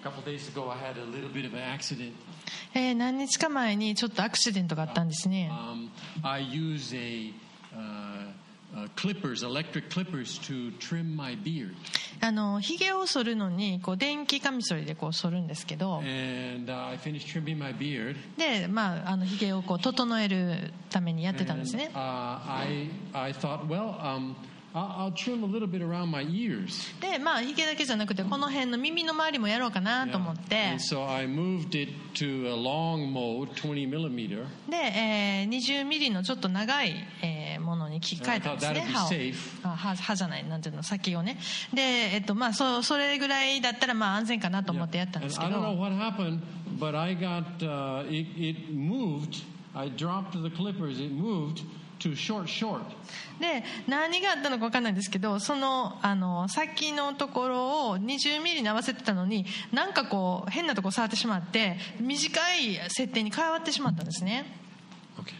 couple days ago, I had a little bit of an accident. 何日か前にちょっとアクシデントがあったんですね。 I use clippers, electric clippers to trim my beard. ひげを剃るのにこう電気カミソリでこう剃るんですけど、 And I finished trimming my beard. で、ひげをこう整えるためにやってたんですね。 I thought, well, I'll trim a little bit around my ears. で、ひげだけじゃなくてこの辺の耳の周りもやろうかなと思って、 And so I moved it to a long mode, 20 millimeter. で、20ミリのちょっと長いものに切り替えたんですね。 And I thought that'd be safe. 歯じゃない、なんていうの、先をね。で、それぐらいだったら安全かなと思ってやったんですけ And ど。 I don't know what happened, but I got it moved. I dropped the clippers. It moved to short. で、何があったのか分かんないんですけど、その先のところを20ミリに合わせてたのに、なんかこう変なとこ触ってしまって短い設定に変わってしまったんですね。 Okay.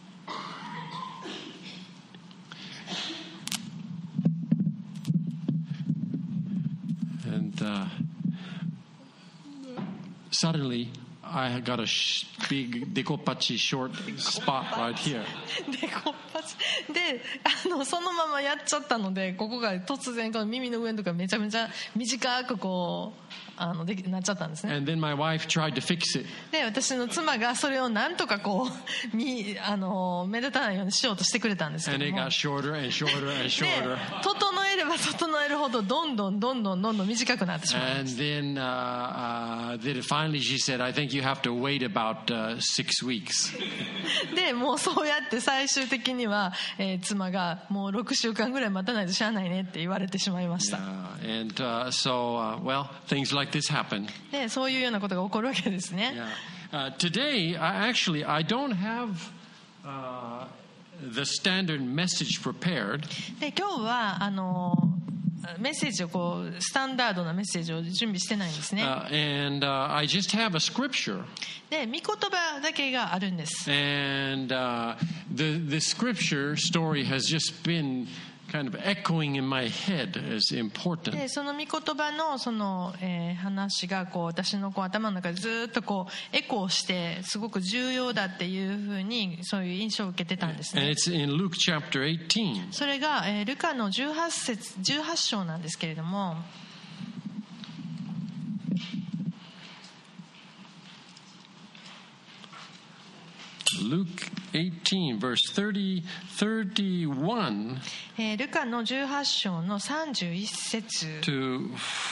And suddenly I got a big decopachi short spot right here. でそのままやっちゃったので、ここが突然この耳の上のところがめちゃめちゃ短くこうなっちゃったんですね。 And then my wife tried to fix it. で、私の妻がそれをなんとかこう目立たないようにしようとしてくれたんですけ And ど it も、 got shorter and shorter and で shorter. 整えれば整えるほどどんどん短くなってしまいま And す。 then finally she said, I think you have to wait about 6 weeks. で、もうそうやって最終的には、妻がもう6週間ぐらい待たないとしゃあないねって言われてしまいました。 And so, well, things like this happen. で、そういうようなことが起こるわけですね。 Today, I don't have the standard message prepared. で、今日はメッセージをこうスタンダードなメッセージを準備してないんですね。 And I just have a scripture. で、御言葉だけがあるんです。 And the scripture story has just been kind of echoing in my head as important. で、その御言葉のその、話がこう私のこう頭の中でずっとこうエコーしてすごく重要だっていうふうにそういう印象を受けてたんですね。 And it's in Luke chapter 18. それが、ルカの18章なんですけれども、 Luke 18 verse 31 ルカの18章の31節 to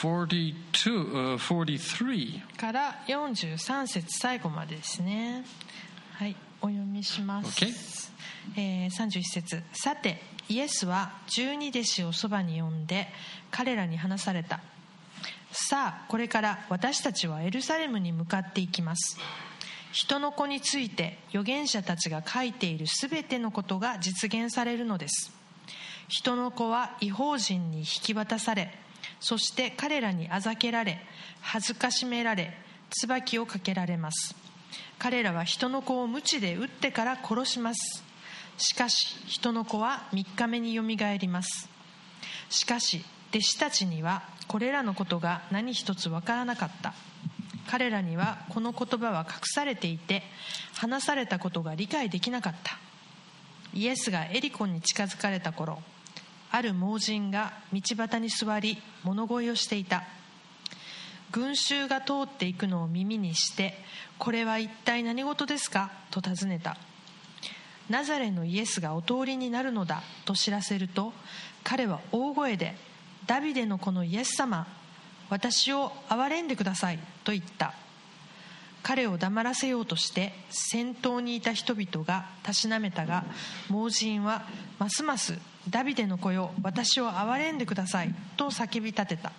43. から43節最後までですね。はい、お読みします。 31節、さてイエスは12弟子をそばに呼んで彼らに話された。さあこれから私たちはエルサレムに向かっていきます。人の子について預言者たちが書いているすべてのことが実現されるのです。人の子は異邦人に引き渡され、そして彼らにあざけられ、恥ずかしめられ、椿をかけられます。彼らは人の子を鞭で打ってから殺します。しかし人の子は3日目によみがえります。しかし弟子たちにはこれらのことが何一つわからなかった。彼らにはこの言葉は隠されていて、話されたことが理解できなかった。イエスがエリコに近づかれた頃、ある盲人が道端に座り物乞いをしていた。群衆が通っていくのを耳にして、これは一体何事ですかと尋ねた。ナザレのイエスがお通りになるのだと知らせると、彼は大声で、ダビデの子のイエス様、私を憐れんでくださいと言った。彼を黙らせようとして先頭にいた人々がたしなめたが、盲人はますますダビデの子よ、私を憐れんでくださいと叫び立てた。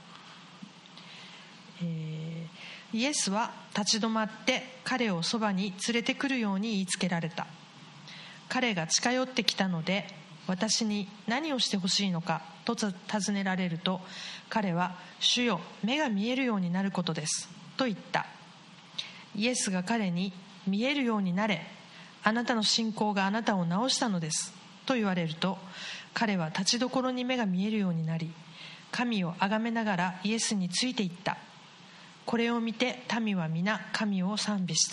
イエスは立ち止まって彼をそばに連れてくるように言いつけられた。彼が近寄ってきたので、私に何をしてほしいのかと尋ねられると、彼は、主よ、目が見えるようになることですと言った。イエスが彼に、見えるようになれ、あなたの信仰があなたを治したのですと言われると、彼は立ちどころに目が見えるようになり、神をあがめながらイエスについていった。 これを見て民は皆神を賛美した。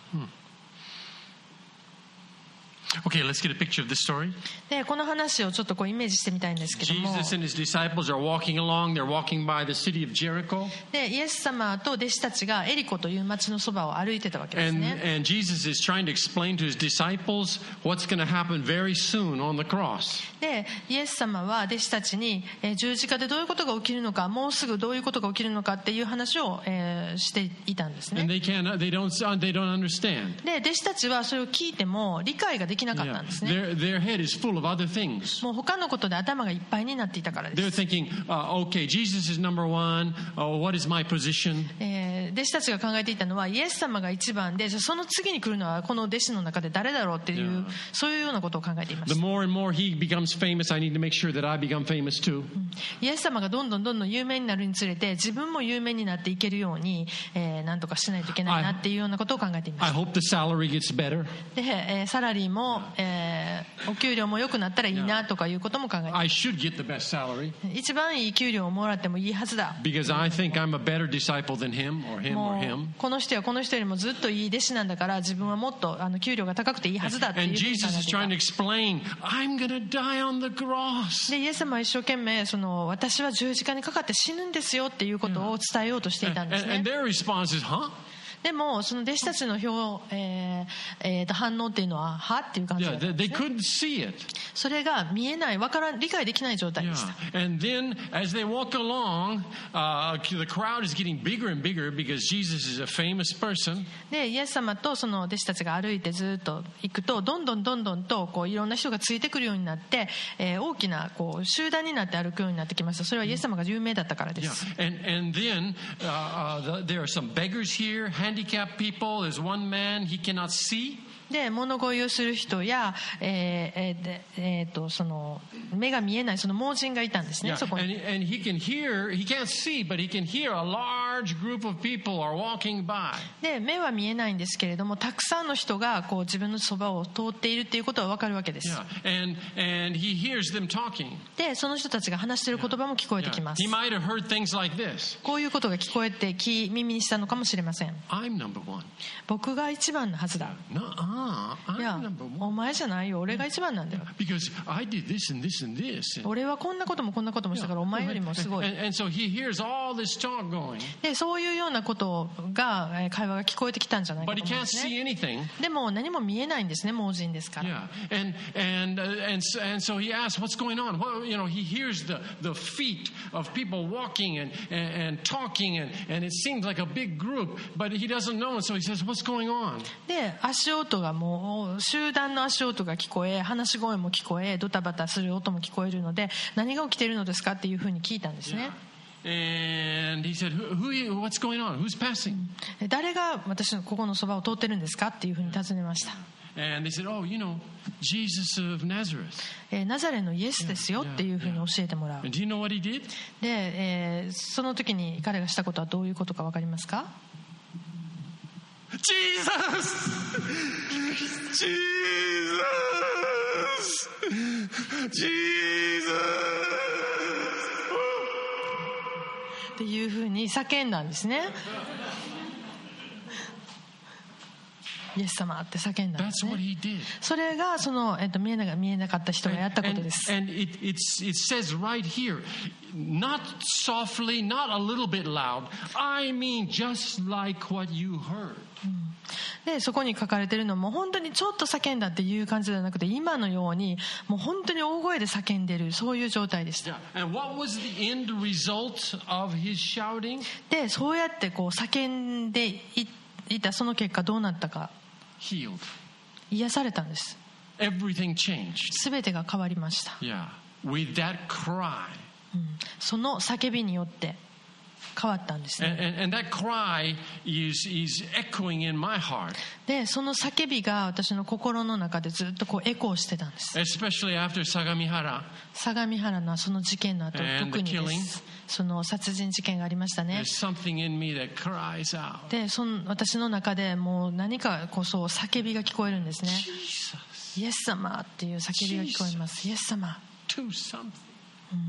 Okay, let's get a picture of this story. で、この話をちょっとイメージしてみたいんですけども、 Jesus and his disciples are walking along. They're walking by the city of Jericho. で、イエス様と弟子たちがエリコという町のそばを歩いてたわけですね。 And Jesus is trying to explain to his disciples what's going to happen very soon on the cross. で、イエス様は弟子たちに十字架でどういうことが起きるのか、もうすぐどういうことが起きるのかっていう話をしていたんですね。 And they don't understand. で、弟子たちはそれを聞いても理解ができなかったんですね。 Their head is full of other things. もう他のことで頭がいっぱいになっていたからで They're す。 thinking, okay, Jesus is number one. What is my position? 弟子たちが考えていたのは、イエス様が一番で、その次に来るのはこの弟子の中で誰だろうっていう、そういうようなことを考えていまし The た。 more and more he becomes famous, I need to make sure that I become famous too. イエス様がどんどん有名になるにつれて、自分も有名になっていけるように、なんとかしないといけないなっていうようなことを考えていま I した。 hope the salary gets better. で、サラリーも、お給料も良くなったらいいなとかいうことも考えていま I should get the best salary す。一番いい給料をもらってもいいはずだ。 because I think I'm a better disciple than him or him も or う him. この人はこの人よりもずっといい弟子なんだから、自分はもっと給料が高くていいはずだっていう And ふうに考 Jesus え is ていた。 trying to explain, I'm going to die on the cross. で、イエス様は一生懸命私は十字架にかかって死ぬんですよっていうことを伝えようとしていたんですね。 And their response is, huh? でもその弟子たちの反応っていうのははっていう感じだったん Yeah, で they すね。 couldn't see it. それが見えない、理解できない状態でした。 Yeah. And then as they walk along, the crowd is getting bigger and bigger because Jesus is a famous person. で、イエス様とその弟子たちが歩いてずっと行くと、どんどんといろんな人がついてくるようになって、大きな集団になって歩くようになってきました。それはイエス様が有名だったからで Yeah. す。 And then there are some beggars here, handicapped people. There's one man, he cannot see. で、物乞いをする人や、その目が見えないその盲人がいたんですね。 Yeah. そこに。 And he can't see, but he can hear a large group of people are walking by. で、目は見えないんですけれども、たくさんの人が自分のそばを通っているっていうことは分かるわけです。 Yeah. And he hears them talking. で、その人たちが話している言葉も聞こえてき Yeah. ます。 He might have heard things like this. こういうことが聞こえて耳にしたのかもしれません。 I'm number one. 僕が一番のはずだ。 Nuh-uh, いや I'm number one. お前じゃないよ、俺が一番なんだよ。 Because I did this and this and this. 俺はこんなこともこんなこともしたからお前よりもすごい。 And so he hears all this talk going. で、そういうようなことが会話が聞こえてきたんじゃないか But と he 思うん can't ですね。 see anything. でも何も見えないんですね、盲人ですから。 Yeah, and so he asks, "What's going on?" Well, he hears the feet of people walking and talking, and it seems like a big group, but he doesn't know, and so he says, "What's going on?" で、足音がもう集団の足音が聞こえ、話し声も聞こえ、ドタバタする音も聞こえるので、何が起きているのですかっていうふうに聞いたんですね。 And he said, "What's going on? Who's passing?" 誰が私のここのそばを通ってるんですかっていうふうに尋ねました。 And they said, "Oh, Jesus of Nazareth." ナザレのイエスですよっていうふうに教えてもらう。 And do you know what he did? で、その時に彼がしたことはどういうことか分かりますか？ Jesus! Jesus! っていうふうに叫んだんですね。イエス様って叫んだんです That's what ね。 he did. それが見えなかった人がやったことです。 And it says right here, not softly, not a little bit loud. I mean, just like what you heard. で、そこに書かれているのも本当にちょっと叫んだっていう感じではなくて、今のようにもう本当に大声で叫んでいる、そういう状態でした。 Yeah. And what was the end result of his shouting? で、そうやって叫んでいたその結果どうなったか。 Healed. 癒されたんです。 Everything changed. すべてが変わりました。 Yeah. With that cry. その叫びによって変わったんですね。 And that cry is echoing in my heart. で、その叫びが私の心の中でずっとエコーしてたんです。 Especially after Sagamihara. 相模原のその事件の後、 And 特に the で killing. す。その殺人事件がありましたね。 There's something in me that cries out. で、私の中でもう何か叫びが聞こえるんですね。 Jesus. イエス様っていう叫びが聞こえます。イエス様。 Do something.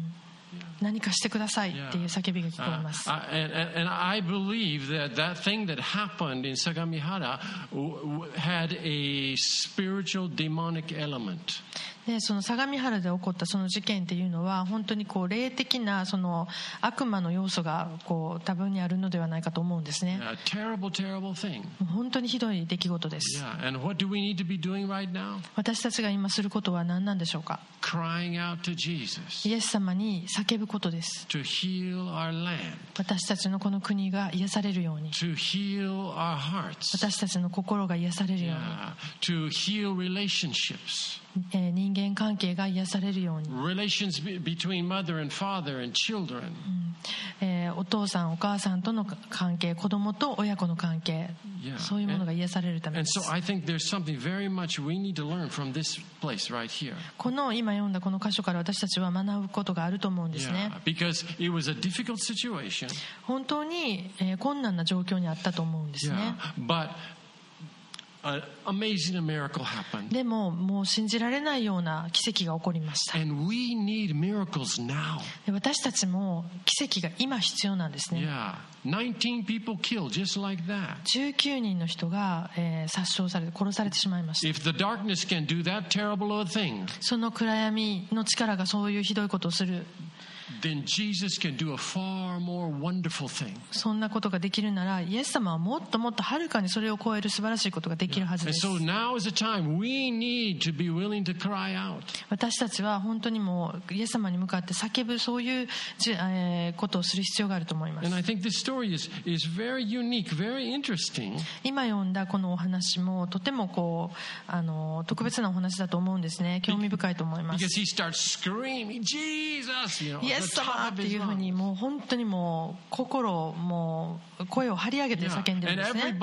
何かしてくださいっていう叫びが聞こえます。 And I believe that thing that happened in Sagamihara had a spiritual demonic element. でその相模原で起こったその事件っていうのは本当にこう霊的なその悪魔の要素がこう多分にあるのではないかと思うんですね。 Terrible, terrible thing. 本当にひどい出来事です。 And what do we need to be doing right now? 私たちが今することは何なんでしょうか。 Crying out to Jesus. イエス様に叫ぶことです。 To heal our land. 私たちのこの国が癒されるように。 To heal our hearts. 私たちの心が癒されるように。 To heal relationships. 人間関係が癒されるように。 Relations between mother and father and children. お父さんお母さんとの関係、子供と親子の関係、そういうものが癒されるためです。 And so I think there's something very much we need to learn from this place right here. この今読んだこの箇所から私たちは学ぶことがあると思うんですね。 Because it was a difficult situation. 本当に困難な状況にあったと思うんですね。 An amazing miracle happened. でももう信じられないような奇跡が起こりました。 And we need miracles now. 私たちも奇跡が今必要なんですね。 19 people killed just like that. 19人の人が殺傷されて殺されてしまいました。 If the darkness can do that terrible a thing, その暗闇の力がそういうひどいことをする。 Then Jesus can do a far more wonderful thing. そんなことができるならイエス様はもっともっとはるかにそれを超える素晴らしいことができるはずです。 And so now is the time we need to be willing to cry out. 私たちは本当にもうイエス様に向かって叫ぶそういうことをする必要があると思います。 And I think this story is very unique, very interesting. 今読んだこのお話もとてもこう特別なお話だと思うんですね。興味深いと思います。 Because he starts screaming, Jesus, you know. イエス様っていうふうにもう本当にもう心もう声を張り上げて叫んでるんですね。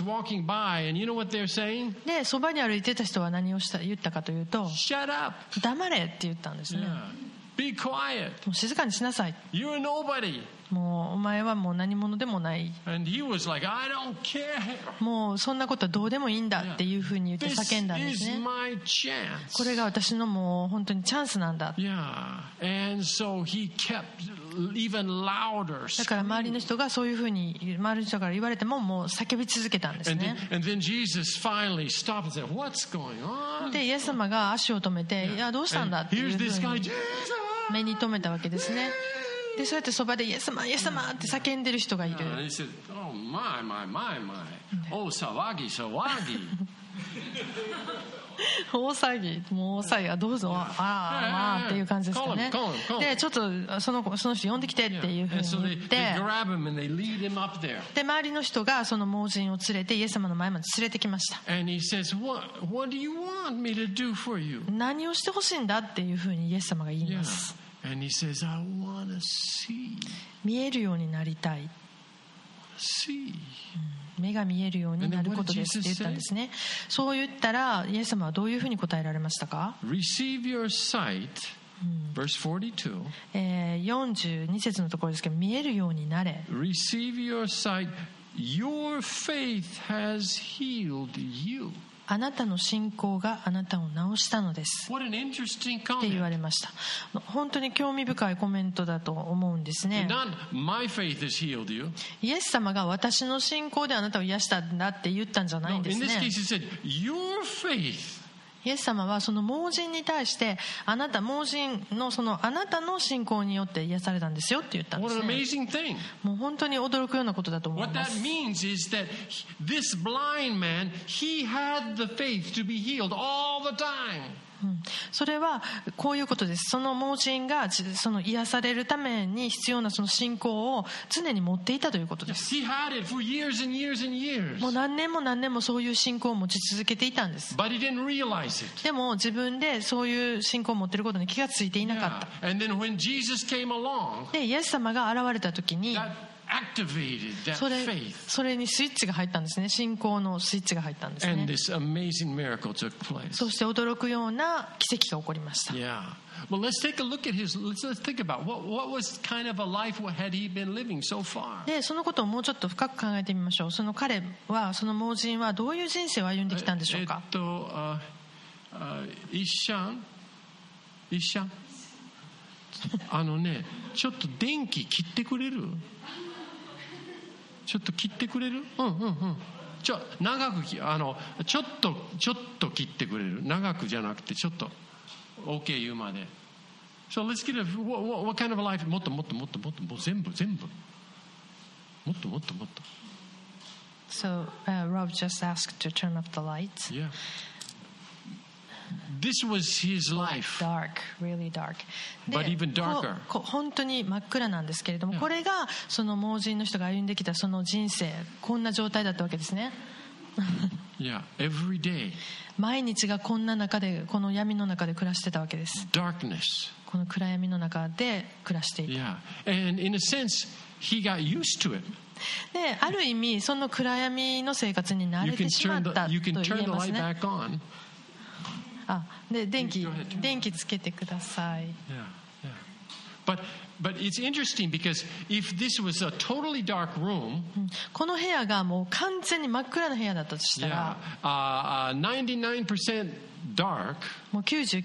で、そばに歩いてた人は何を言ったかというと、黙れって言ったんですね。 Be quiet. もう静かにしなさい。 You're nobody. もうお前はもう何者でもない。 And he was like, I don't care. もうそんなことはどうでもいいんだっていうふうに言って叫んだんですね。 This is my chance. これが私のもう本当にチャンスなんだ。 Yeah. And so he kept even louder. だから周りの人がそういうふうに周りの人から言われてももう叫び続けたんですね。 And then Jesus finally stopped and said, What's going on? でイエス様が足を止めて、いやどうしたんだっていうふうに目に留めたわけですね。でそうやってそばでイエス様イエス様って叫んでる人がいる。大騒ぎ、もう大騒ぎはどうぞ、ああっていう感じですかね。でちょっとその人呼んできてっていうふうに言って、で周りの人がその盲人を連れてイエス様の前まで連れてきました。何をしてほしいんだっていうふうにイエス様が言います。 And he says, I want to see. 見えるようになりたい。 See. 目が見えるようになることですって言ったんですね。そう言ったらイエス様はどういうふうに答えられましたか？ Receive your sight. Verse 42. 42節のところですけど、見えるようになれ。 Receive your sight. Your faith has healed you. あなたの信仰があなたを治したのです。って言われました。本当に興味深いコメントだと思うんですね。イエス様が私の信仰であなたを癒したんだって言ったんじゃないんですね。イエス様はその盲人に対して盲人のあなたの信仰によって癒されたんですよって言ったんですね。もう本当に驚くようなことだと思います。 What that means is that this blind man, he had the faith to be healed all the time. それはこういうことです。その盲人がその癒されるために必要なその信仰を常に持っていたということです。 He had it for years and years and years. もう何年も何年もそういう信仰を持ち続けていたんです。 But he didn't realize it. でも自分でそういう信仰を持っていることに気がついていなかった。 And then when Jesus came along, でイエス様が現れた時に activated that faith. それにスイッチが入ったんですね。信仰のスイッチが入ったんですね。 And this amazing miracle took place. そして驚くような奇跡が起こりました。 Yeah. Well, let's take a look at let's think about what was kind of a life had he been living so far. でそのことをもうちょっと深く考えてみましょう。その彼はその盲人はどういう人生を歩んできたんでしょうか。 一ちょっと電気切ってくれる？ちょっと切ってくれる？長くちょっと切ってくれる？長くじゃなくてちょっと OK 言うまで。So let's get what kind of a life? もっと全部もっと。 So Rob just asked to turn off the lights. Yeah. This was his life. Dark, really dark. But even darker. 本当に真っ暗なんですけれども、これがその盲人の人が歩んできたその人生、こんな状態だったわけですね。 Yeah, every day. 毎日がこんな中で、この闇の中で暮らしてたわけです。 Darkness. この暗闇の中で暮らしていた。 Yeah, and in a sense, he got used to it. で、ある意味その暗闇の生活に慣れてしまったと言えますね。で、電気つけてください。 But it's interesting because if this was a totally dark room, この部屋がもう完全に真っ暗な部屋だったとしたら、 99% dark. もう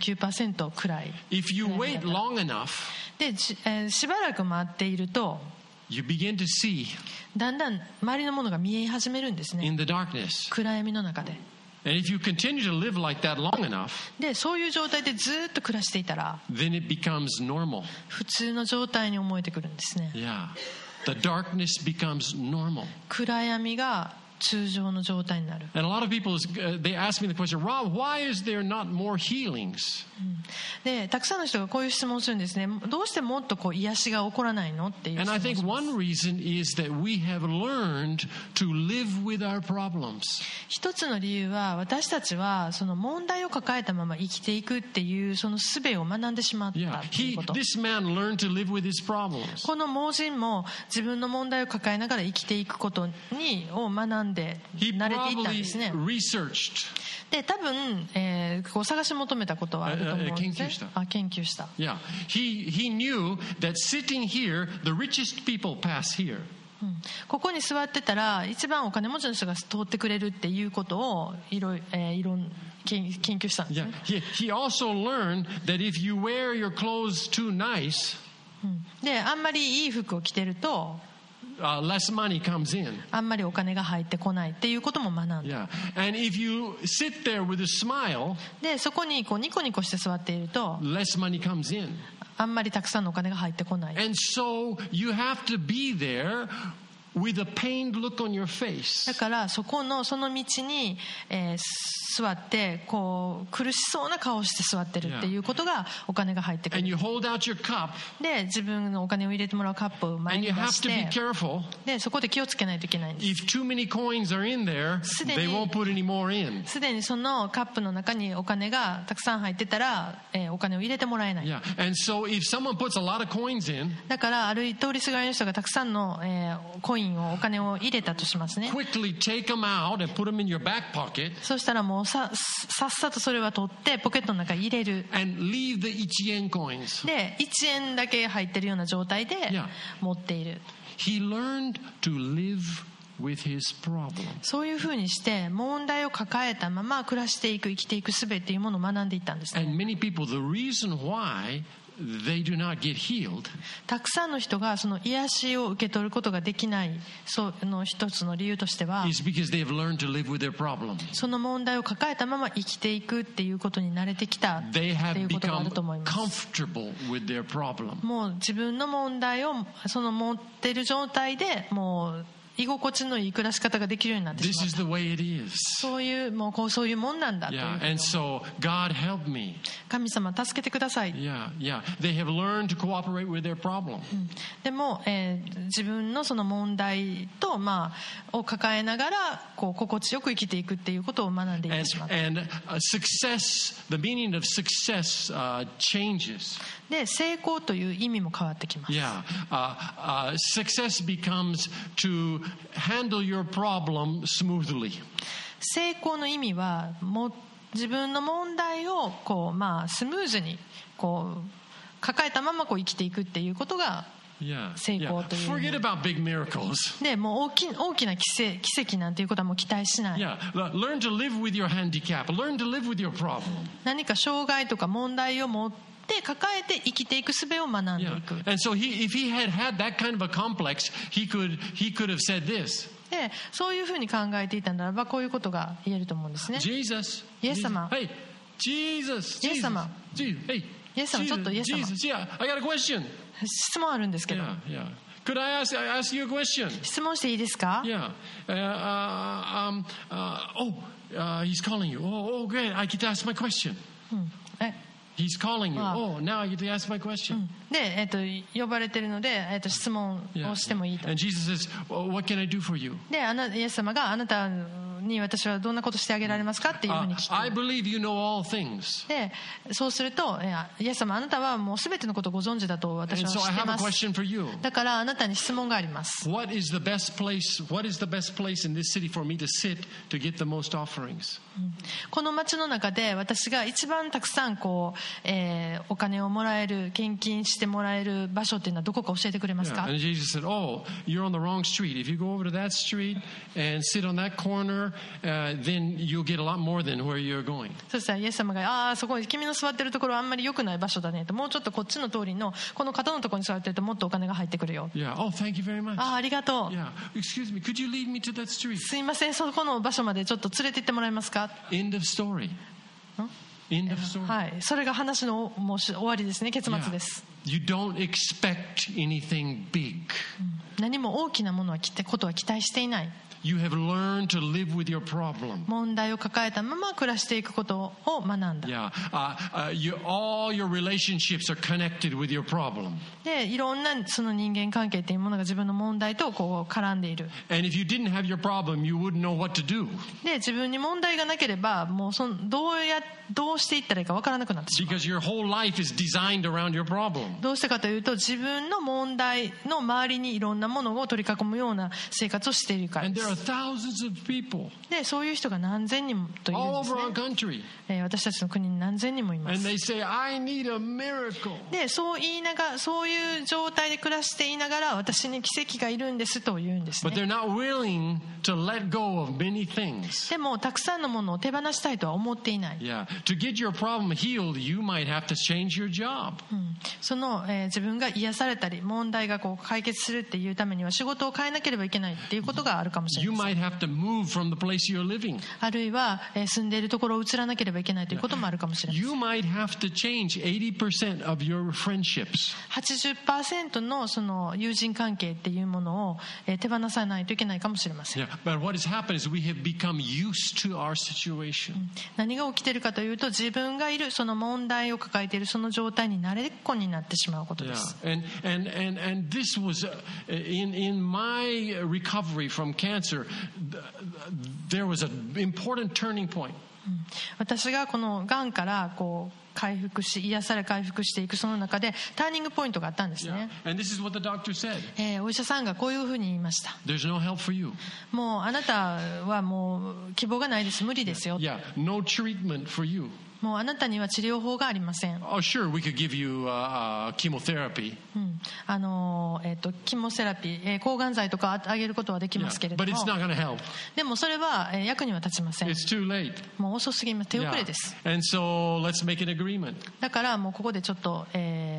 99% 暗い。 If you wait long enough, で、しばらく待っていると、 you begin to see だんだん周りのものが見え始めるんですね。 in the darkness. 暗闇の中で。 And if you continue to live like that long enough, で、そういう状態でずっと暮らしていたら、 then it becomes normal. 普通の状態に思えてくるんですね。 Yeah. The darkness becomes normal. 暗闇が通常の状態になる。 And a lot of people, they ask me the question, Rob, why is there not more healings? で、たくさんの人がこういう質問をするんですね。どうしてもっと癒しが起こらないのっていう質 And 問 I をし think ます。 one reason is that we have learned to live with our problems. 一つの理由は、私たちはその問題を抱えたまま生きていくっていうその術を学んでしまった Yeah, ということ。 this man learned to live with his problems. この盲人も自分の問題を抱えながら生きていくことを学んで He 慣れていったん probably ですね。 researched. で、多分、こう探し求めたことはあると思うんですね。研究した。 Yeah, he knew that sitting here, the richest people pass here. ここに座ってたら一番お金持ちの人が通ってくれるっていうことをいろん研究したんですね。 Yeah, he also learned that if you wear your clothes too nice, で、あんまりいい服を着てると less money comes in. あんまりお金が入ってこないっていうことも学んだ。 Yeah, and if you sit there with a smile, で、そこにこうニコニコして座っていると less money comes in. あんまりたくさんのお金が入ってこない。 And so you have to be there with a pained look on your face. だからその道に、座ってこう苦しそうな顔をして座ってるっていうことがお金が入ってく And る。 you hold out your cup で、自分のお金を入れてもらうカップを前 and に you 出 have し to be て、 careful. で、そこで気をつけないといけないんです。 If too many coins are in there, they won't put any more in. すでにそのカップの中にお金がたくさん入ってたら、お金を入れてもらえない。 Yeah, and so if someone puts a lot of coins in, だから通りすがりの人がたくさんの、コインをお金を入れたとしますね。 quickly take them out and put them in your back pocket そうしたらもうさっさとそれは取ってポケットの中に入れる。 and leave the 1 yen coins. で、1円だけ入ってるような状態で Yeah. 持っている。 He learned to live with his problem. そういうふうにして問題を抱えたまま暮らしていく、生きていく術っていうものを学んでいったんですね。 And many people, the reason why they do not get healed たくさんの人がその癒しを受け取ることができないその一つの理由としては、 is because they have learned to live with their problem. その問題を抱えたまま生きていくっていうことに慣れてきたって They い have うことがあ become ると思います。 comfortable with their problem. もう自分の問題をその持ってる状態でもう居心地のいい暮らし方ができるようになってし This まっ is た。 the way it is. そういうもんなんだという Yeah, ふうに and so God help me. 神様助けてください。 Yeah. They have learned to cooperate with their problem. でも、自分のその問題と、を抱えながらこう心地よく生きていくっていうことを学んでいってしまった。 And success, the meaning of success changes. で、成功という意味も変わってきます。 Yeah. Success becomes to handle your problem smoothly. 成功の意味は自分の問題をこう、スムーズにこう抱えたままこう生きていくっていうことが Yeah. 成功という Forget about big miracles. で、もう大きな奇跡なんていうことはもう期待しない。 Yeah. Learn to live with your handicap. Learn to live with your problem. 何か障害とか問題を持って抱えて生きていく術を学んでい Yeah. く。 And so if he had had that kind of a complex, he could have said this. でそういうふうに考えていたならばこういうことが言えると思うんですね。 Jesus. イエス様。 Hey, Jesus. イエス様。 Jesus. Hey. イエス様、ちょっとイエス様。 Jesus. Yeah, I got a question. 質問あるんですけど、 Yeah, yeah. Could I ask you a question? 質問していいですか？ Yeah. He's calling you. Oh, great. I get to ask my question. え He's calling you. Ah. Oh, now I get to ask my question. で、呼ばれてるので、質問 Yeah. をしてもいいと。 And Jesus says, well, what can I do for you? で、イエス様があなたに私はどんなことしてあげられますかっていうふうに聞いて、 I believe you know all things. でそうすると、イエス様あなたはもう全てのことをご存知だと私 And は so 知 I って have a ます。 question for you. だからあなたに質問があります。 What is the best place in this city for me to sit to get the most offerings? この町の中で私が一番たくさんお金をもらえる、献金してもらえる場所っていうのはどこか教えてくれます Yeah. か？ And Jesus said, oh, you're on the wrong street. If you go over to that street and sit on that corner, then you'll get a lot more than where you're going. そしたらイエス様がそこ君の座ってるところはあんまり良くない場所だねと、もうちょっとこっちの通りのこの角のところに座ってるともっとお金が入ってくるよ。 Yeah. Oh, thank you very much. ありがとう。 Yeah. Excuse me. Could you lead me to that street? すいません、そこの場所までちょっと連れて行ってもらえますか？ End of story. End of story. はい、それが話のもう終わりですね、結末です。 You don't expect anything big. 何も大きなものはことは期待していない。 You have learned to live with your problem. 問題を抱えたまま暮らしていくことを学んだ。 Yeah. All your relationships are connected with your problem. で、いろんなその人間関係っていうものが自分の問題と絡んでいる。 And if you didn't have your problem, you wouldn't know what to do. で、自分に問題がなければもうどうしていったらいいか分からなくなってしまう。 Because your whole life is designed around your problem. どうしてかというと自分の問題の周りにいろんなものを取り囲むような生活をしているから And で there are す。 thousands of people で、そういう人が何千人もといるん all です over our ね。 country. 私たちの国に何千人もいま And す。 they say, I need a miracle. で、そういう状態で暮らしていながら私に奇跡がいるんですと言うんです But ね。 they're not willing to let go of many things. でもたくさんのものを手放したいとは思っていない。 Yeah. To get your problem healed, you might have to change your job. その、自分が癒されたり問題が解決するっていうためには仕事を変えなければいけないっていうことがあるかもしれ You ません。 might have to move from the place you're living. あるいは、住んでいるところを移らなければいけないということもあるかもしれません。 You might have to change 80% of your friendships. 80% のその友人関係っていうものを、手放さないといけないかもしれません。 Yeah. But what has happened is we have become used to our situation. 何が起きているかというと自分がいるその問題を抱えているその状態に慣れっこになってしまうことで Yeah. す。 And this was in my recovery from cancer, there was an important turning point. 私がこのがんから回復し癒され回復していくその中でターニングポイントがあったんですね。 And this is what the doctor said. お医者さんがこういうふうに言いました。 There's no help for you. もうあなたはもう希望がないです、無理ですよ。 Yeah, no treatment for you. もうあなたには治療法がありません。 Oh, sure, we could give you chemotherapy. キモセラピー、抗がん剤とかあげることはでき Yeah, ますけれど but も、 it's not going to help. でもそれは役には立ちません。 It's too late. もう遅すぎます。手遅 Yeah. れです。 And so let's make an agreement. だからもうここでちょっと、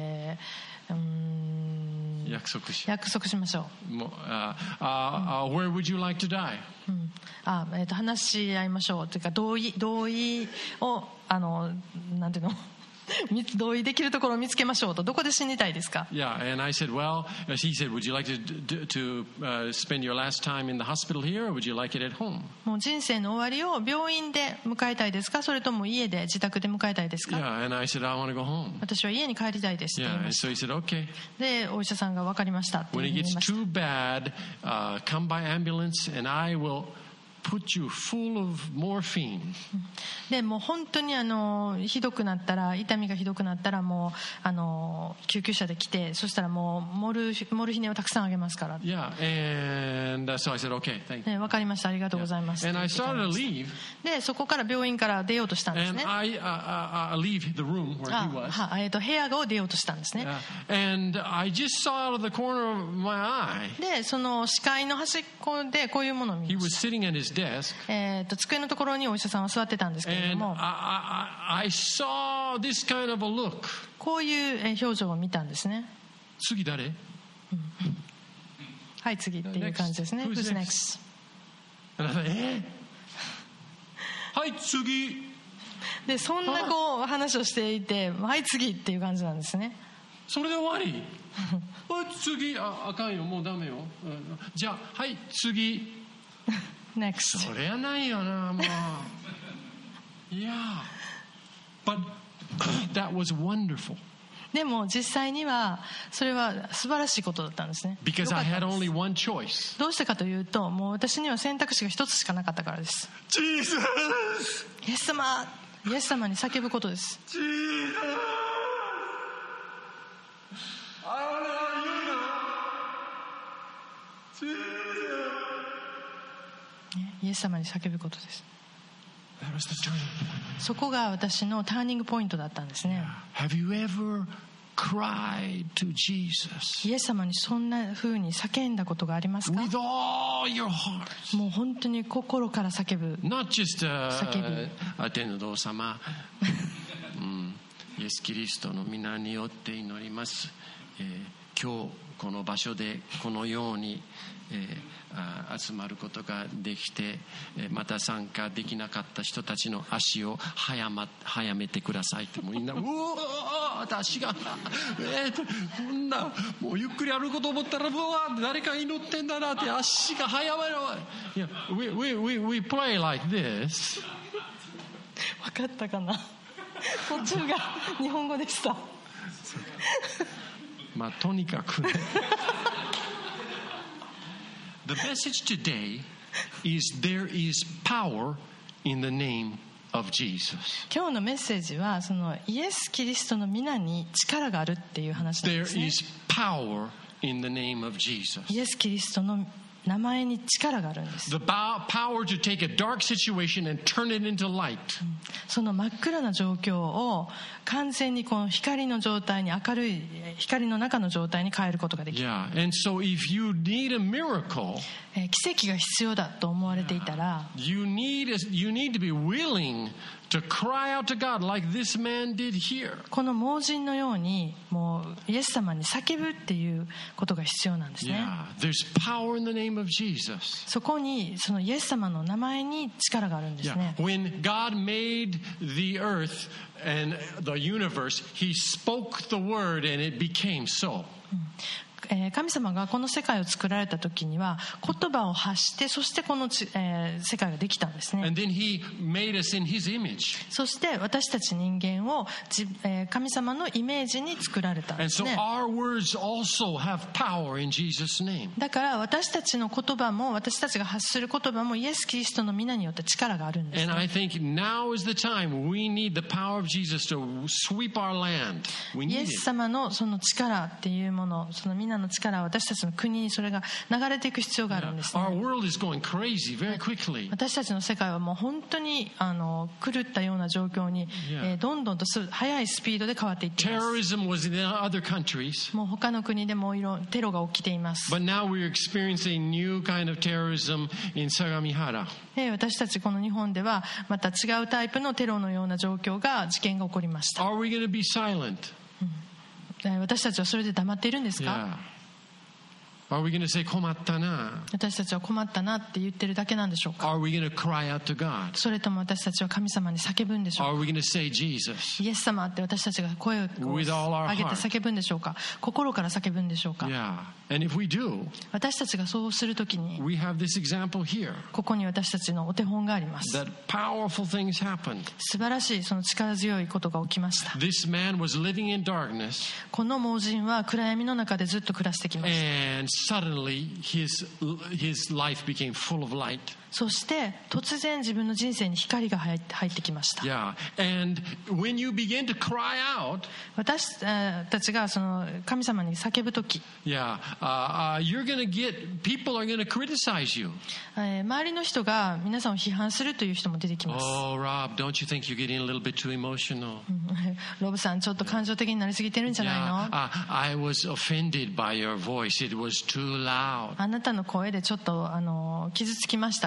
約束し約束しましょう。 もうwhere would you like to die? 話し合いましょうというか同意をなんていうの同意できるところを見つけましょうと。どこで死にたいですか？ Yeah, and I said, well, he said, would you like to spend your last time in the hospital here, or would you like it at home? もう人生の終わりを病院で迎えたいですか、それとも家で自宅で迎えたいですか？ Yeah, and I said, I want to go home. 私は家に帰りたいですと言い Yeah, ま and し so he said, okay. た。でお医者さんが分かりましたっていう When ふう it に言い gets ました。 too bad, come by ambulance, and I will put you full of morphine. でもう本当にひどくなったら、痛みがひどくなったらもう救急車で来て、そしたらもうモルヒネをたくさんあげますから。 Yeah, and so I said, okay, thank you. 分かりました、ありがとうございます。 And I started to leave, でそこから病院から出ようとしたんですね。 and I leave the room where he was. 部屋を出ようとしたんですね。 And I just saw out of the corner of my eye, でその視界の端っこでこういうものを見 he ま was した。 sitting at his desk. 机のところにお医者さんは座ってたんですけれど And も、 I saw this kind of a look. こういう表情を見たんですね。 次誰？ はい次っていう感じですね。 Who's Who's next? And I thought, はい次。 でそんなこう話をしていて、はい次っていう感じなんですね。 それで終わり。はい次。あかんよ、もうダメよ。じゃあはい次。 Next. それはないよな、もう。いや、but that was wonderful. でも実際にはそれは素晴らしいことだったんですね。 Because よ I かった had です only one choice. どうしてかというと、もう私には選択肢が一つしかなかったからです。 Jesus! イエス様、イエス様に叫ぶことです。 Jesus! I don't know you know. Jesus! イエス様に叫ぶことです。 That was the turning point. そこが私のターニングポイントだったんですね。 Have you ever cried to Jesus イエス様にそんな風に叫んだことがありますか？ with all your heart? もう本当に心から叫ぶ。 Not just 叫ぶ。 天道様、イエス・キリストの皆によって祈ります、今日この場所でこのように、集まることができて、また参加できなかった人たちの足を早めてくださいって、もうみんなうわー足がこんなもうゆっくり歩くこと思ったらうわー誰か祈ってんだなって足が早めろ。いや we play like this. 分かったかな？途中が日本語でした。 まあとにかくね。The message today is there is power in the name of Jesus. 今日のメッセージはそのイエス・キリストの皆に力があるっていう話なん There ですね。 is power in the name of Jesus. イエス・キリストの名前に力があるんです。 The power to take a dark situation and turn it into light. その真っ暗な状況を完全にこの光の状態に、明るい光の中の状態に変えることができる。 Yeah, and so if you need a miracle, 奇跡が必要だと思われていたら、 you need to be willing to cry out to God like this man did here. この盲人のようにもうイエス様に叫ぶっていうことが必要なんですね。 Yeah, there's power in the name of Jesus. そこにそのイエス様の名前に力があるんです Yeah, ね。 when God made the earth and the universe, He spoke the word and it became so. 神様がこの世界を作られた時には言葉を発して、そしてこの世界ができたんですね。 And then He made us in His image. そして私たち人間を神様のイメージに作られたんで And す so ね。 our words also have power in Jesus' name. だから私たちの言葉も、私たちが発する言葉もイエス・キリストの皆によって力があるんです And ね。 I think now is the time we need the power of Jesus to sweep our land. We イ need エ it. ス様のその力っていうもの、その皆の力は私たちの国にそれが流れていく必要があるんですね。 Our world is going crazy very quickly. 私たちの世界はもう本当に狂ったような状況に、 Yeah. どんどんと速いスピードで変わっていっています。 Terrorism was in other countries, もう他の国でもテロが起きています。 but now we're experiencing new kind of terrorism in Sagamihara. 私たちこの日本ではまた違うタイプのテロのような状況が、事件が起こりました。 Are we going to be silent? 私たちはそれで黙っているんですか？ Yeah. Are we going to say 困ったな? 私たちは困ったなって言ってるだけなんでしょうか？ Are we going to cry out to God? それとも私たちは神様に叫ぶんでしょう Are か？ we going to say Jesus? イエス様って私たちが声を With all our 上げて heart. 叫ぶんでしょうか？心から叫ぶんでしょうか？ Yeah. And if we do, 私たちがそうするときに、 we have this example here ここに私たちのお手本があります。 that powerful things happened. 素晴らしいその力強いことが起きました。 This man was living in darkness, この盲人は暗闇の中でずっと暮らしてきました。 and suddenly his life became full of light. そして突然自分の人生に光が入ってきました。 Yeah. And when you begin to cry out, 私たちがその神様に叫ぶとき、 yeah, you're going to get, people are going to criticize you. 周りの人が皆さんを批判するという人も出てきます。 Oh, Rob, don't you think you're getting a little bit too emotional? ロブさんちょっと感情的になりすぎてるんじゃないの？ Yeah, I was offended by your voice. It was too loud. あなたの声でちょっと傷つきました。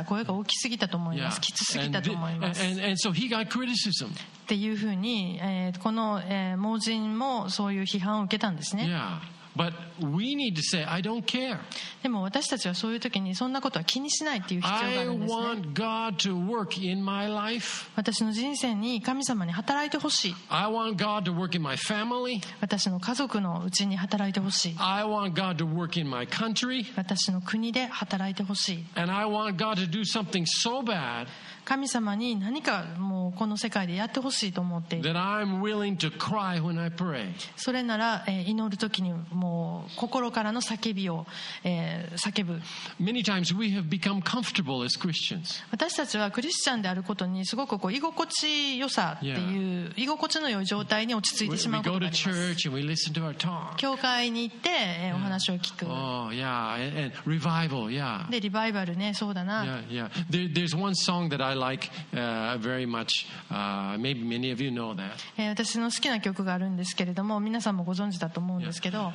声が大きすぎたと思います。きつすぎたと思います。 And so he got criticism. っていうふうに、この、盲人もそういう批判を受けたんですね。 But we need to say, I don't care. でも私たちはそういう時にそんなことは気にしないっていう必要があるんですね。 I want God to work in my life. 私の人生に神様に働いてほしい。 I want God to work in my family. 私の家族のうちに働いてほしい。 I want God to work in my country. 私の国で働いてほしい。 And I want God to do something so bad. 神様に何かもうこの世界でやってほしいと思っている。 That I'm willing to cry when I pray. それなら、祈る時にもう心からの叫びを、叫ぶ。 Many times we have become comfortable as Christians. 私たちはクリスチャンであることにすごくこう居心地良さっていう、居心地の良い状態に落ち着いてしまうことがあります。 We go to church and we listen to our talk. 教会に行って、お話を聞く。 Oh yeah, and revival, yeah. でリバイバルね、そうだな。 There's one song that I like very much. Maybe many of you know that. 私の好きな曲があるんですけれども、皆さんもご存知だと思うんですけど。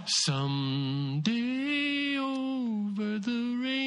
Someday over the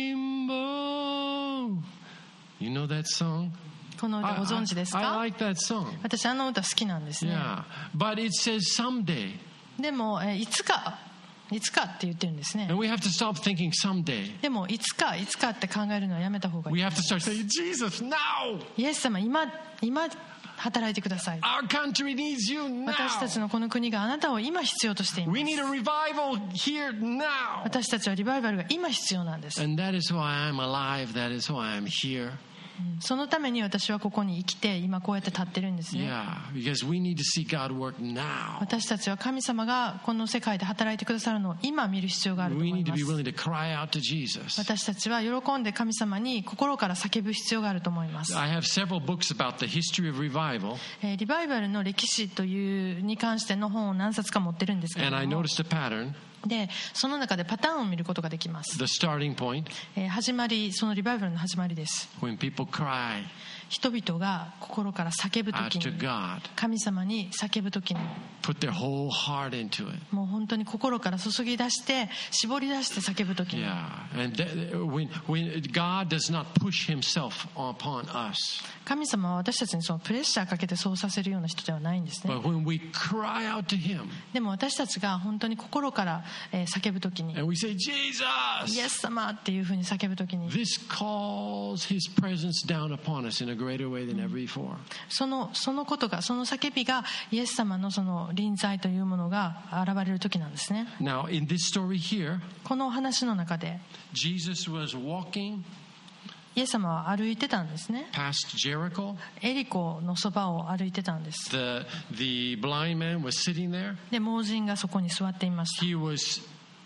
rainbow. You know that song? この歌ご存知ですか？ I like that song. 私あの歌好きなんですね。 But it says someday. でもいつかって言ってるんですね。 And we have to stop thinking someday. でもいつかって考えるのはやめた方がいい。 We have to start saying, Jesus, now! イエス様、今働いてください。 Our country needs you now. 私たちのこの国があなたを今必要としています。 We need a revival here now. 私たちはリバイバルが今必要なんです。 And that is why I'm alive. That is why I'm here. そのために私はここに生きて今こうやって立ってるんですね。 Because we need to see God work now. 私たちは神様がこの世界で働いてくださるのを今見る必要があると思います。 We need to be willing to cry out to Jesus. 私たちは喜んで神様に心から叫ぶ必要があると思います。 I have several books about the history of revival. リバイバルの歴史というに関しての本を何冊か持ってるんですけれども。 And I noticed a pattern. でその中でパターンを見ることができます。 The starting point. 始まり、そのリバイバルの始まりです。 When people cry. 人々が心から叫ぶときに、神様に叫ぶときに、 put their whole heart into it. もう本当に心から注ぎ出して絞り出して叫ぶときに、 And when God does not push Himself upon us. 神様は私たちにそのプレッシャーかけてそうさせるような人ではないんですね。 But when we cry out to Him. でも私たちが本当に心から叫ぶときに、 And we say, Jesus! イエス様っていうふうに叫ぶときに、 This calls His presence down upon us in a greater way than ever before. そのことが、その叫びがイエス様のその臨在というものが現れる時なんですね。 Now, in this story here, このお話の中で、 Jesus was walking イエス様は歩いてたんですね。 past Jericho. エリコのそばを歩いてたんです。 The blind man was sitting there. で、盲人がそこに座っていました。 He was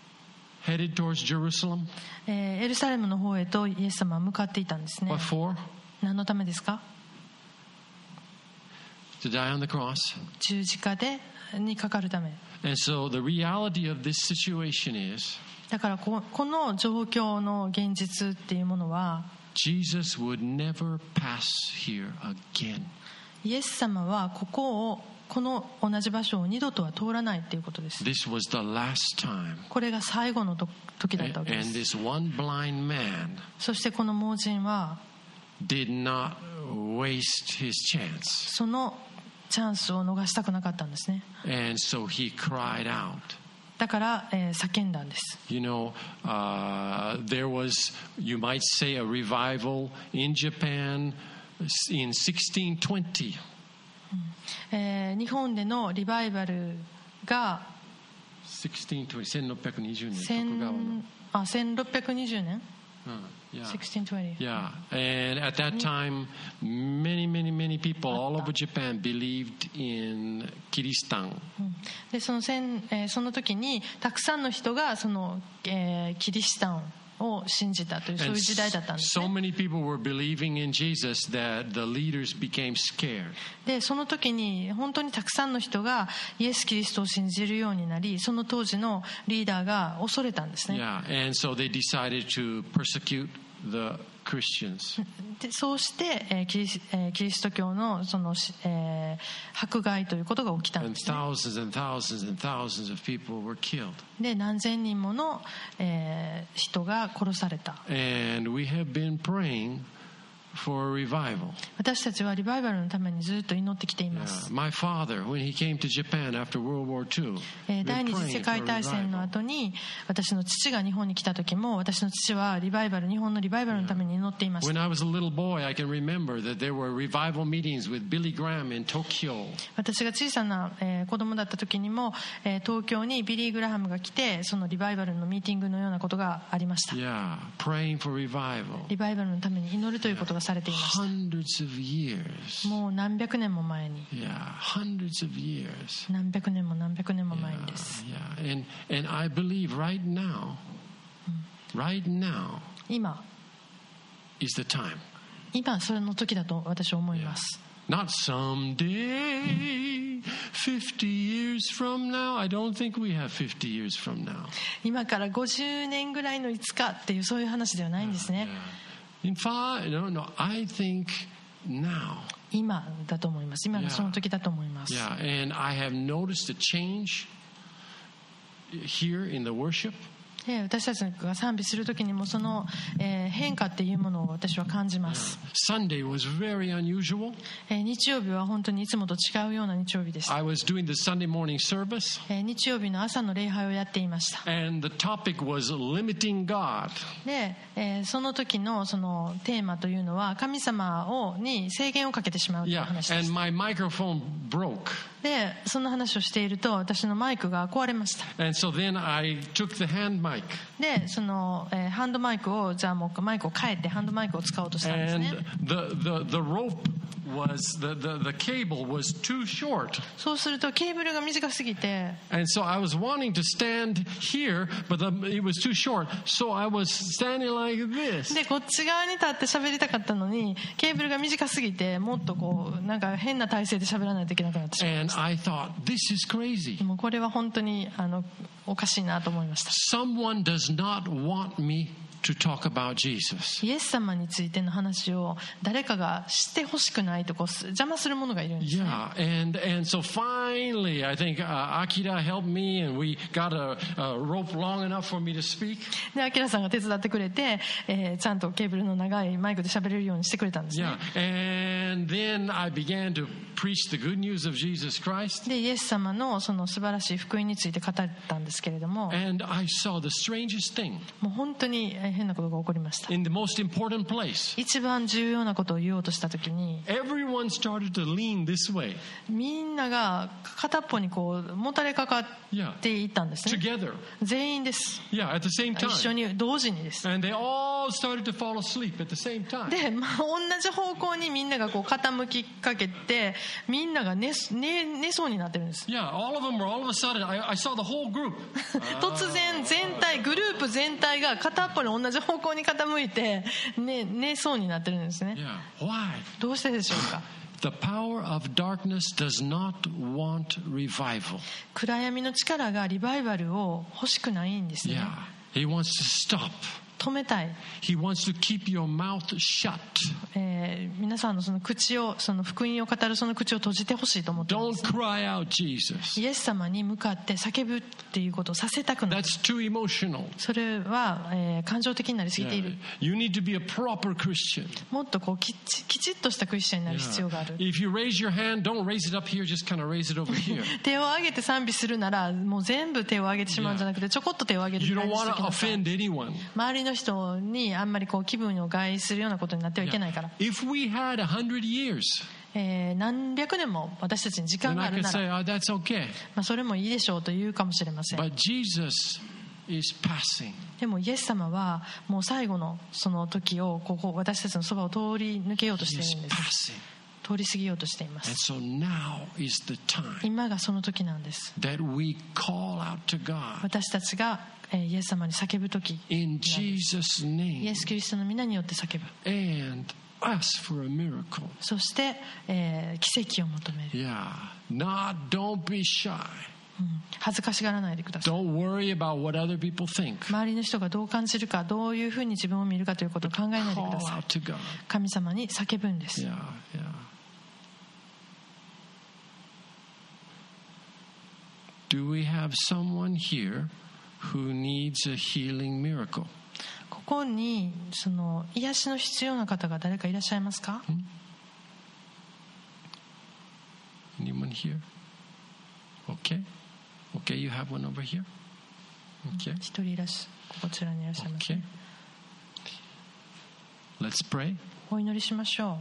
headed towards Jerusalem. エルサレムの方へとイエス様は向かっていたんですね。 What for? 何のためですか？ To die on the cross. 十字架にかかるため。 And so the reality of this situation is, だからこの状況の現実っていうものは、 Jesus would never pass here again. イエス様はこの同じ場所を二度とは通らないっていうことです。 This was the last time. これが最後の時だったわけで And す。 this one blind man そしてこの盲人は did not waste his chance. そのチャンスを逃したくなかったんですね。 And so he cried out. だから、叫んだんです。 You know, there was, you might say, a revival in Japan in 1620. 日本でのリバイバルが 1620年 1620年 Yeah. 1620 Yeah. And at that time, many people all over Japan believed in Kiristan. でその時にたくさんの人がその、キリシタンを信じたというそういう時代だったんですね。 So many people were believing in Jesus that the leaders became scared. でその時に本当にたくさんの人がイエス・キリストを信じるようになり、その当時のリーダーが恐れたんですね。 Yeah. And so they decided to persecute the Christians. でそうして、キリスト教のその、迫害ということが起きたん And ですね。 thousands and thousands and thousands of people were killed. で何千人もの、人が殺された。 And we have been praying for a revival. 私たちはリバイバルのためにずっと祈ってきています。 My father, when he came to Japan after World War II, 第二次世界大戦の後に私の父が日本に来た時も、私の父は日本のリバイバルのために祈っていました。 When I was a little boy, I can remember that there were revival meetings with Billy Graham in Tokyo. 私が小さな子供だった時にも東京にビリー・グラハムが来て、そのリバイバルのミーティングのようなことがありました。 Yeah, praying for revival. リバイバルのために祈るということがされていました。 Hundreds of years. もう何百年も前に。 Yeah, hundreds of years. 何百年も何百年も前にです。 Yeah, and I believe right now, 今 is the time. 今それの時だと私は思います。 Not someday, 50 years from now. I don't think we have 50 years from now. 今から50年ぐらいのいつかっていうそういう話ではないんですね。 In fact, no, I think now. 今だと思います。今がその時だと思います。 Yeah, and I have noticed a change here in the worship. 私たちが賛美するときにもその変化っていうものを私は感じます。 Sunday was very unusual. 日曜日は本当にいつもと違うような日曜日でした。 I was doing the Sunday morning service. 日曜日の朝の礼拝をやっていました。 And the topic was limiting God. で、その時のそのテーマというのは神様に制限をかけてしまうという話です。 And my microphone broke. で、その話をしていると私のマイクが壊れました。 And so then I took the hand mic. で、そのハンドマイクをじゃあもうマイクを変えてハンドマイクを使おうとしたんですね。 And the rope was the cable was too short. そうするとケーブルが短すぎて。 And so I was wanting to stand here, but it was too short. So I was standing like this. で、こっち側に立って喋りたかったのにケーブルが短すぎてもっとこうなんか変な体勢で喋らないといけなくなってしまいました。 And I thought, this is crazy. でもこれは本当におかしいなと思いました。 Someone does not want me to talk about Jesus. イエス様についての話を誰かがしてほしくないとこう邪魔する者がいるんですね。 Yeah, and so finally, I think Akira helped me, and we got a rope long enough for me to speak. で、アキラさんが手伝ってくれて、ちゃんとケーブルの長いマイクで喋れるようにしてくれたんですね。 Yeah, and then I began to preach the good news of Jesus Christ. で、イエス様のその素晴らしい福音について語ったんですけれども、 And I saw the strangest thing. もう本当に変なことが起こりました。 In the most important place. 一番重要なことを言おうとしたときに、 Everyone started to lean this way. みんなが片っぽにこうもたれかかっていったんですね。 Together. 全員です。 Yeah, at the same time. 一緒に同時にです。 And they all started to fall asleep at the same time. で、同じ方向にみんながこう傾きかけて、みんなが寝そうになってるんです。 Yeah, all of them were all of a sudden. I saw the whole group. 突然グループ全体が片っぽに同じ方向に傾いて寝そうになってるんですね。 Yeah. Why? どうしてでしょうか。 The power of darkness does not want revival. 暗闇の力がリバイバルを欲しくないんですね。 Yeah. He wants to stop. 止めたい。 He wants to keep your mouth shut. 皆さんのその口を、その福音を語るその口を閉じてほしいと思っています。 Don't cry out, Jesus. イエス様に向かって叫ぶっていうことをさせたくない。 That's too emotional. それは、感情的になりすぎている。 You need to be a proper Christian. もっとこうきちっとしたクリスチャンになる必要がある。 If you raise your hand, don't raise it up here, just kind of raise it over here. 手を上げて賛美するなら、もう全部手を上げてしまうんじゃなくて、ちょこっと手を上げるぐらいにしておきなさい。 You don't want to offend anyone. 周りの人にあんまりこう気分を害するようなことになってはいけないから。 If we had 100 years, 何百年も私たちに時間があるなら、 then I could say, that's okay. それもいいでしょうと言うかもしれません。 But Jesus is passing. でもイエス様はもう最後のその時を私たちのそばを通り抜けようとしているんです。通り過ぎようとしています。 And so now is the time 今がその時なんです。 that we call out to God. 私たちがイエス様に叫ぶ時、 In Jesus' name. イエス・キリストの皆によって叫ぶ。 And ask for a miracle. そして、奇跡を求める。 Don't be shy. 恥ずかしがらないでください。 Don't worry about what other people think. 周りの人がどう感じるか、どういうふうに自分を見るかということを考えないでください。 Call out to God. 神様に叫ぶんです。 Do we have someone here who needs a healing miracle? ここにその癒しの必要な方が誰かいらっしゃいますか？ Anyone here? Okay. Okay, you have one over here. Okay. 一人いらっしゃこちらにいらっしゃいます、ね。 Okay. Let's pray. お祈りしましょう。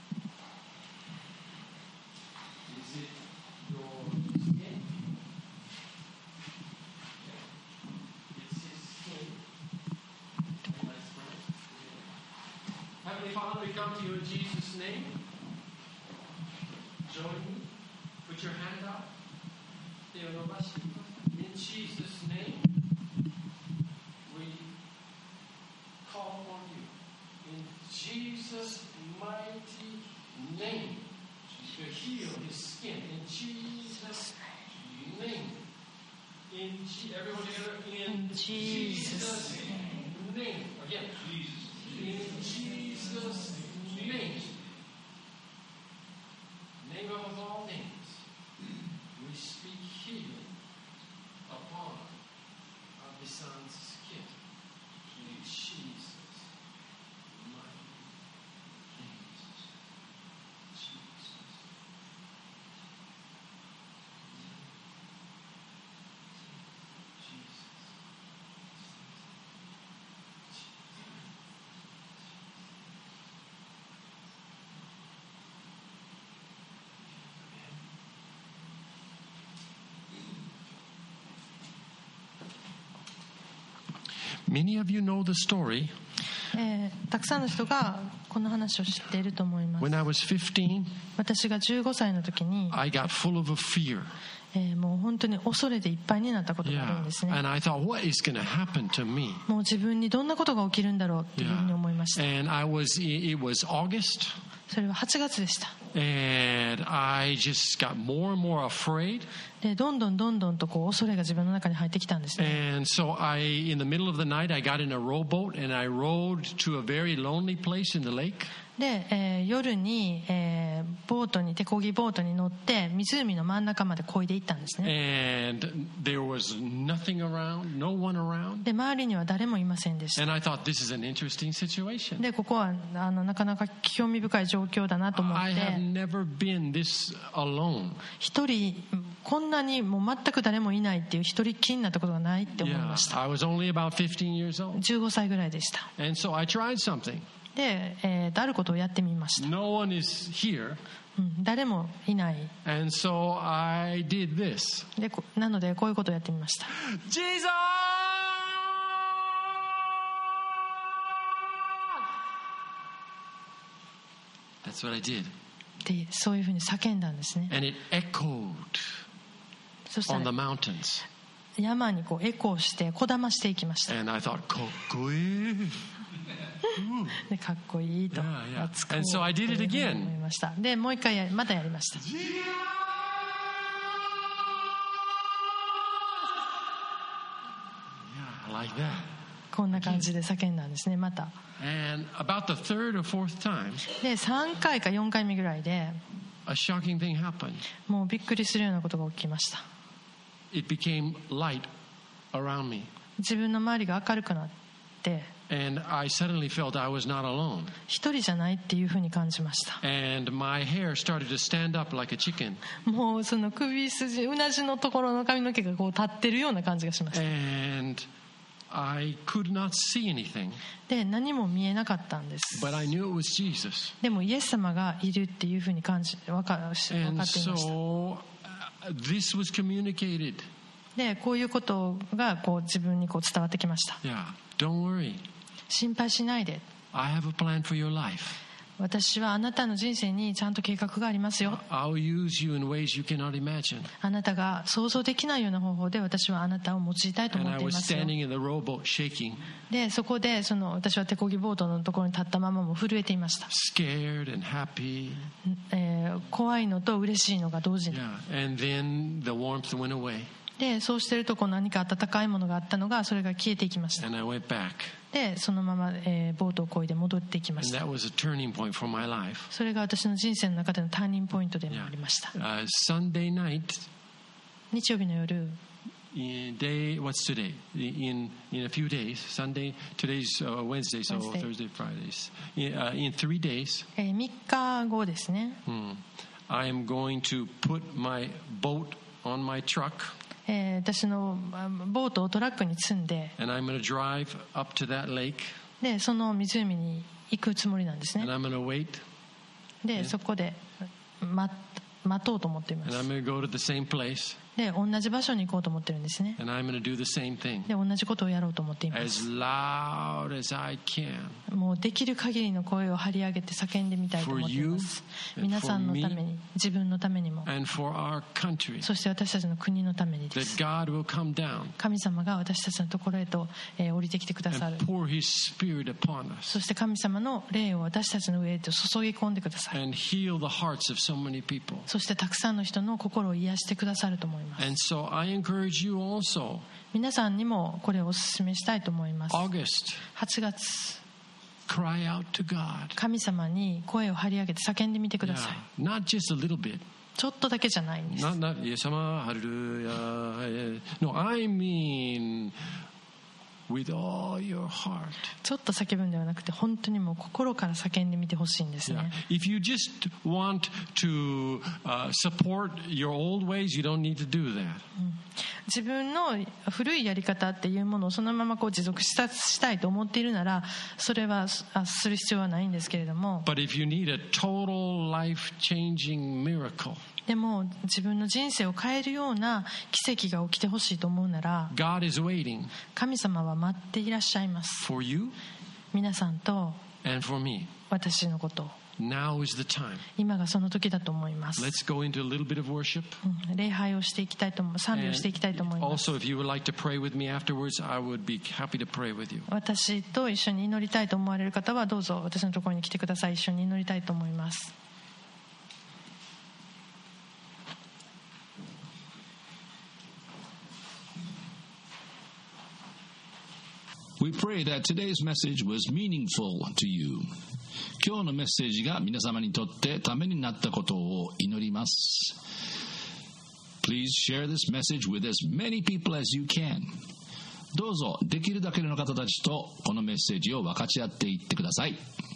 Father, we come to you in Jesus' name. Join me. Put your hand out. In Jesus' name, we call on you. In Jesus' mighty name, to heal his skin. In Jesus' name. Everyone together. In Jesus' name. Again. In Jesus' name, name above all names, we speak healing upon our son's skin. In Jesus' mighty name. Jesus. Many of you know the story. たくさんの人がこの話を知っていると思います。 When I was 15, 私が15歳の時に、 I got full of a fear. もう本当に恐れでいっぱいになったことがあるんですね。 And I thought, what is going to happen to me? もう自分にどんなことが起きるんだろうっていうふうに思いました。 And it was August. それは8月でした。 And I just got more and more afraid. でどんどんとこう恐れが自分の中に入ってきたんですね。 And so in the middle of the night, I got in a rowboat and I rowed to a very lonely place in the lake. で、夜に、ボートに手漕ぎボートに乗って湖の真ん中まで漕いで行ったんですね。 And there was nothing around, no one around. で周りには誰もいませんでした。 And I thought, this is an interesting situation. でここはなかなか興味深い状況だなと思っ I have て、 never been this alone. 一人こんなにもう全く誰もいないっていう一人っきりになったことがないって思いました。 I was only about 15 years old. 15歳ぐらいでした。 And so I tried something. で、あることをやってみました。 No one is here. 誰もいない。 And so I did this. でなのでこういうことをやってみました。 Jesus! That's what I did. でそういうふうに叫んだんですね。 And it echoed そした on the ら mountains. 山にこうエコーしてこだましていきました。 And I thought, かっこいい. でかっこいいと Yeah. 熱く And so I did it 思 again. いました。でもう一回またやりました。 Yeah, like that. こんな感じで叫んだんですね。また And about the third or fourth time, で3回か4回目ぐらいで a shocking thing happened. もうびっくりするようなことが起きました。 It became light around me. 自分の周りが明るくなって And I suddenly felt I was not alone. 一人じゃないっていうふうに感じました。 And my hair started to stand up like a chicken. もうその首筋うなじのところの髪の毛がこう立ってるような感じがしました。 And I could not see anything. で何も見えなかったんです。 But I knew it was Jesus. でもイエス様がいるっていうふうに分かってい And ました。 so this was communicated. でこういうことがこう自分にこう伝わってきました。 Yeah, don't worry. 心配しないで。 I have a plan for your life. 私はあなたの人生にちゃんと計画がありますよ。 I'll use you in ways you cannot imagine. あなたが想像できないような方法で私はあなたを用いたいと And 思っ I てい was ますよ。 standing in the rowboat shaking, でそこで私は手漕ぎボートのところに立ったままも震えていました。 scared and happy. 怖いのと嬉しいのが同時に。 Yeah. And then the warmth went away. でそうしてるとこう何か温かいものがあったのがそれが消えていきました。 And I went back. でそのまま、ボートを漕いで戻っていきまし And た。 that was a turning point for my life. それが私の人生の中でのターニングポイントでもありました。 Sunday night, 日曜日の夜 What's today? In a few days, Sunday, today's Wednesday, so Thursday, Fridays. In 3 days, 3日後ですね。 I am going to put my boat on my truck. 私のボートをトラックに積んで、 And I'm going to drive up to that lake. でその湖に行くつもりなんですね。 And I'm going to wait. でそこで待とうと思っています。 And I'm going to go to the same place. で同じ場所に行こうと思ってるんですね。 And I'm going to do the same thing. で同じことをやろうと思っています。 As loud as I can. もうできる限りの声を張り上げて叫んでみたいと思っています。皆さんのために、自分のためにも、 And for our country. そして私たちの国のためにで That す。 God will come down. 神様が私たちのところへと降りてきてくださる。 And pour His Spirit upon us. そして神様の霊を私たちの上へと注ぎ込んでください。 And heal the hearts of so many people. そしてたくさんの人の心を癒してくださると思います。 And so I encourage you also. 皆さんにもこれをお勧めしたいと思います。 August. 8月、 Cry out to God. 神様に声を張り上げて叫んでみてください。 Yeah. Not just a little bit. ちょっとだけじゃないんです。 Not イエス様ハレルヤ。No, I mean with all your heart. ちょっと叫ぶんではなくて、本当にもう心から叫んでみてほしいんですね。 Yeah. If you just want to support your old ways, you don't need to do that. 自分の古いやり方っていうものをそのままこう持続したいと思っているなら、それはする必要はないんですけれども、 But if you need a total life-changing miracle, でも自分の人生を変えるような奇跡が起きてほしいと思うなら、 God is waiting 神様は待っていらっしゃいます。 for you 皆さんと and for me. 私のことを。 Now is the time. 今がその時だと思います。 Let's go into a little bit of worship. 礼拝をしていきたいと思う。賛美をしていきたいと思います。 Also, if you would like to pray with me afterwards, I would be happy to pray with you. 私と一緒に祈りたいと思われる方はどうぞ私のところに来てください。一緒に祈りたいと思います。 We pray that today's message was meaningful to you. 今日のメッセージが皆様にとってためになったことを祈ります。Please share this message with as many people as you can. どうぞできるだけの方たちとこのメッセージを分かち合っていってください。